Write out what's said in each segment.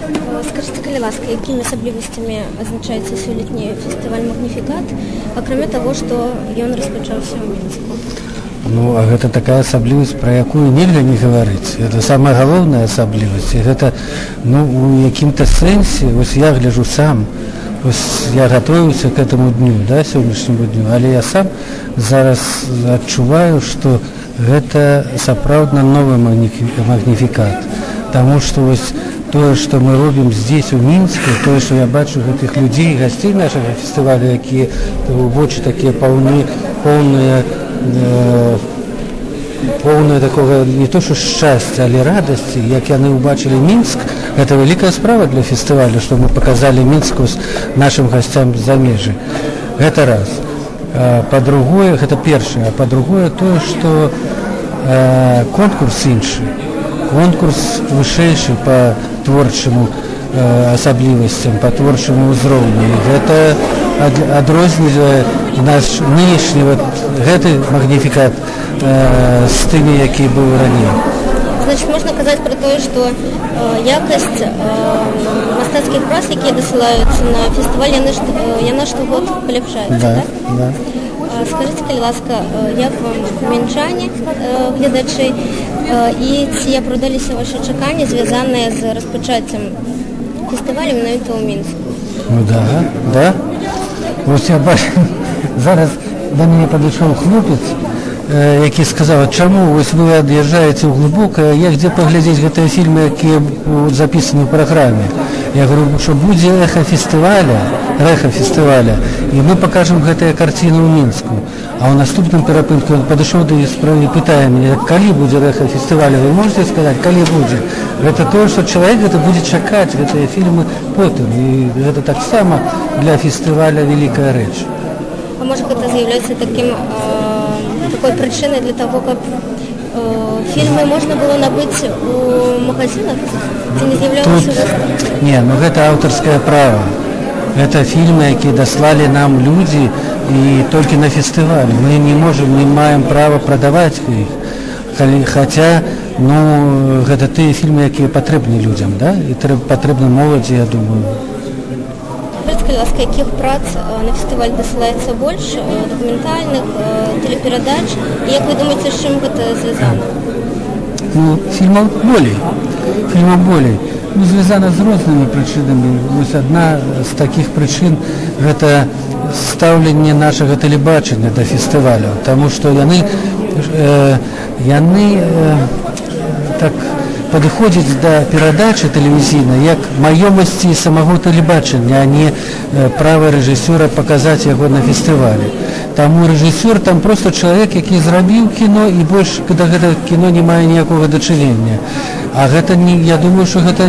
Скажите, калі ласка, якімі асаблівасцямі азначаецца сёлетні фестываль «Магніфікат», акрамя таго, што ён распачаўся ў Мінску? Ну, а гэта такая асаблівасць, пра якую нельга не гаварыць. Гэта самая галоўная асаблівасць. І гэта, ну, у якім-то сэнсе, вось я гляжу сам, вось я гатовіўся к этому дню, да, сённяшняму дню, але я сам зараз адчуваю, што гэта сапраўдна новы магніфікат. Таму што вось тое, што мы робім здесь, у Мінску, тое, што я бачу гэтых людзей, гасцей нашага фестывалю, якія вочы такія поўныя такога не то што шчасця, але радасці, як яны ўбачылі Мінск, гэта вялікая справа для фестывалю, што мы паказалі Мінску нашым гасцям з-за межы. Гэта раз. Па-другое, гэта першае, а па-другое тое, што конкурс іншы. Конкурс вышэйшы па творчаму асаблівасцям, па творчаму ўзроўню. Гэта адрознівае наш нынешні гэты магніфікат з тымі, які быў раней. Значит, можна казаць пра тое, што якасць мастацкіх прац, якія дасылаюцца на фестываль, яна штогод паляпшаецца, так? Да. Скажите, калі ласка, як вам мінчане, гледачы, і ці апраўдаліся ваші чаканні, звязаныя з распачаццем фестывалю менавіта ў Мінску? Ну да. Вось я бачу, зараз да мяне падышоў хлопец, які сказаў, чаму вось вы ад'язджаеце ў глыбокае, як дзе паглядзець гэтыя фільмы, якія запісаны ў праграме. Я говорю, што будзе рэха фестываля, і мы пакажам гэтыя карціны ў Мінску. А ў наступным перапынку ён падышоў да справы і пытае мяне, калі будзе рэха фестываля, вы можете сказаць, калі будзе? Гэта тое, што чалавек гэта будзе чакаць гэтыя фільмы потым, і гэта таксама для фестываля вялікая рэч. А можа гэта з'яўляецца такой прычынай для таго, каб фільмы можна было набыць у магазинах? Ці не з'яўляецца? Не, ну гэта аўтарскае права. Гэта фільмы, якія даслалі нам людзі і толькі на фестывалі. Мы не маем права прадаваць іх. Хаця, ну, гэта тыя фільмы, якія патрэбны людзям, да? І патрэбны моладзі, я думаю. Скажите, ласка, якіх прац на фестываль дасылаецца больш, дакументальных, телеперадач, і як вы думаеце, з чым гэта звязана? Ну, фільмаў болей. Ну, звязана з рознымі прычынамі. Вось адна з такіх прычын гэта стаўленне нашага тэлебачання да фестываля, таму што яны так падыходзяць да перадачы тэлевізійнай як маёмасці самого тэлебачання, а не права рэжысёра паказаць яго на фестывалі. Таму рэжысёр там проста чалавек, які зрабіў кіно, і больш да гэтага кіно не мае ніякога дачынення. А гэта я думаю, што гэта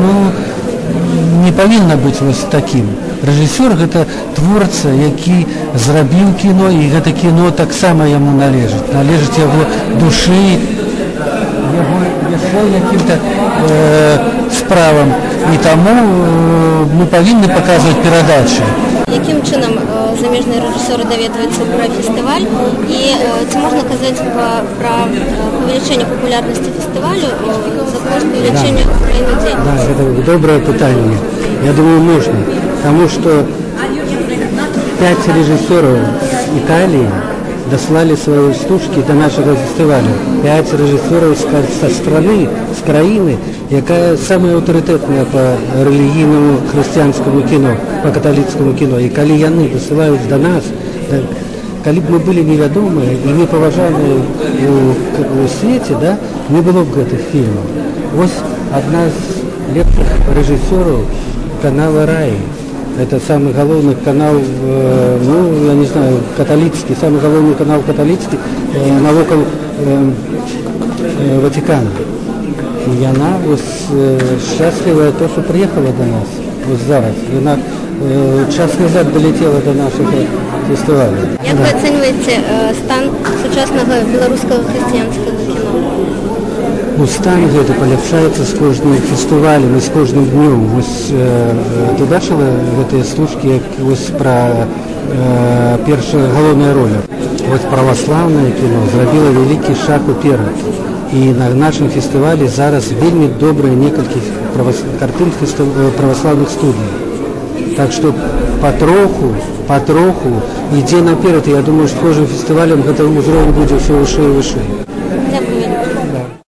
не павінна быць вось такім. Рэжысёр гэта творца, які зрабіў кіно, і гэта кіно таксама яму належыць яго душы, яго якім-то справам. І таму мы павінны паказваць перадачы. Якім чынам замежныя рэжысёры даведваюцца пра фестываль, і ці можна казаць пра павелічэнне папулярнасці фестывалю за кошт павелічэння краінудзей? Да, гэта добрае пытанне. Я думаю, можна. Таму што 5 рэжысёраў з Італіі даслалі свае стужкі да нашага фестывалю. 5 рэжысёраў са страны, з краіны, якая самая аўтарытэтная па рэлігійнаму хрысціянскаму кіно, па каталіцкаму кіно. І калі яны дасылаюць да нас, калі б мы былі невядомыя і не паважаныя у свеце, да, не было б гэтых фільмаў. Вось адна з лепшых рэжысёраў канала «Раі». Это самый галоўны канал, я не знаю, каталіцкі, самый галоўны канал каталіцкі навокал Ватикана. І яна шчаслівая то, што прыехала до нас зараз. Яна час назад долетела до нашага фестываля. Як вы ацэньваеце стан сучаснага беларускага хрысціянскага кіно? Стан гэты паляпшаецца з кожным фестывалем і з кожным днём. Вось ты бачыла гэтыя стужкі, як вось пра першая галоўная роля. Вось праваслаўнае кіно зрабіла вялікі шаг уперад. І на нашому фестивалі зараз вельми добрые некалькі картин православных студій. Так что потроху ідзе наперад, і я думаю, што кожным фестывалем гэта ўзровень будзе ўсё выше і выше.